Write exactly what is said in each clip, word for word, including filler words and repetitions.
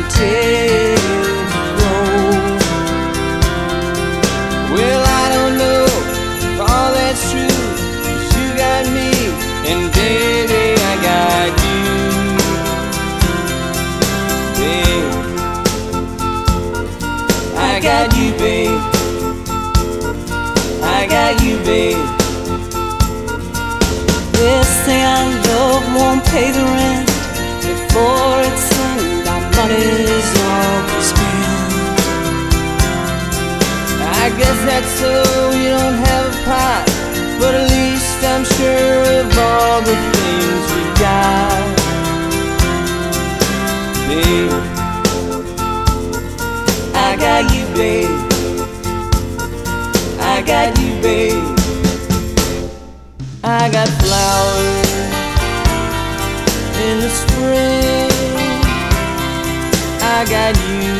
till you grow. Well, I don't know if all that's true, 'cause you got me, and baby, I got you. Babe, I got you, babe. I got you, babe. They say our love won't pay the rent before it's earned. Our money's all spent. I guess that's so you don't have a pot, but at least I'm sure of all the things we got. Babe, I got you, babe. I got you, babe. I got flowers in the spring. I got you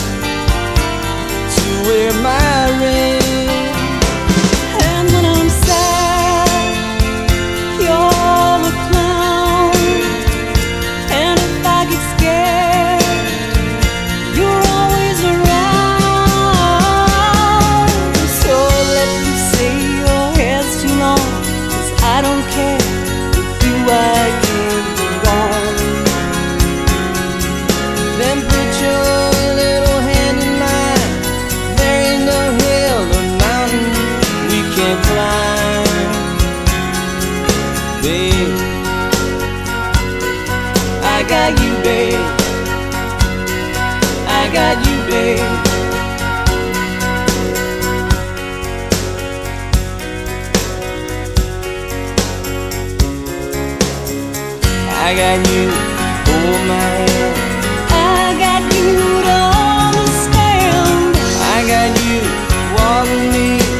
to wear my ring. And when I'm sad, you're the clown. And if I get scared, you're always around. So let me say your hair's too long, 'cause I don't care. With you I can't be gone. Then put your little hand in mine. There ain't no hill or mountain we can't climb. Babe, I got you, babe. I got you, babe. I got you, hold my hand. I got you to understand. I got you, walk with me.